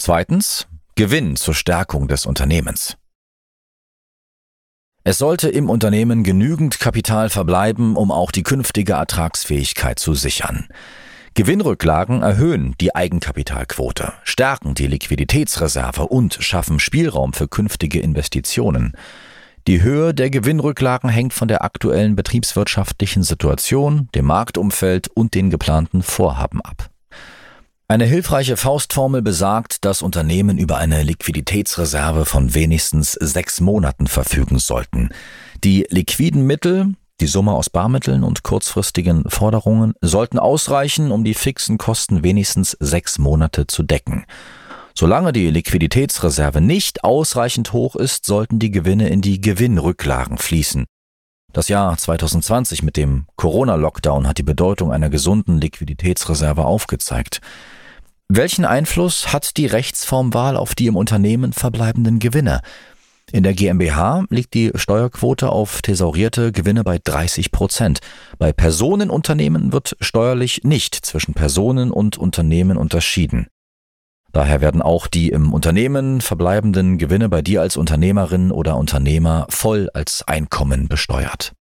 Zweitens, Gewinn zur Stärkung des Unternehmens. Es sollte im Unternehmen genügend Kapital verbleiben, um auch die künftige Ertragsfähigkeit zu sichern. Gewinnrücklagen erhöhen die Eigenkapitalquote, stärken die Liquiditätsreserve und schaffen Spielraum für künftige Investitionen. Die Höhe der Gewinnrücklagen hängt von der aktuellen betriebswirtschaftlichen Situation, dem Marktumfeld und den geplanten Vorhaben ab. Eine hilfreiche Faustformel besagt, dass Unternehmen über eine Liquiditätsreserve von wenigstens 6 Monaten verfügen sollten. Die liquiden Mittel, die Summe aus Barmitteln und kurzfristigen Forderungen, sollten ausreichen, um die fixen Kosten wenigstens 6 Monate zu decken. Solange die Liquiditätsreserve nicht ausreichend hoch ist, sollten die Gewinne in die Gewinnrücklagen fließen. Das Jahr 2020 mit dem Corona-Lockdown hat die Bedeutung einer gesunden Liquiditätsreserve aufgezeigt. Welchen Einfluss hat die Rechtsformwahl auf die im Unternehmen verbleibenden Gewinne? In der GmbH liegt die Steuerquote auf thesaurierte Gewinne bei 30%. Bei Personenunternehmen wird steuerlich nicht zwischen Personen und Unternehmen unterschieden. Daher werden auch die im Unternehmen verbleibenden Gewinne bei dir als Unternehmerin oder Unternehmer voll als Einkommen besteuert.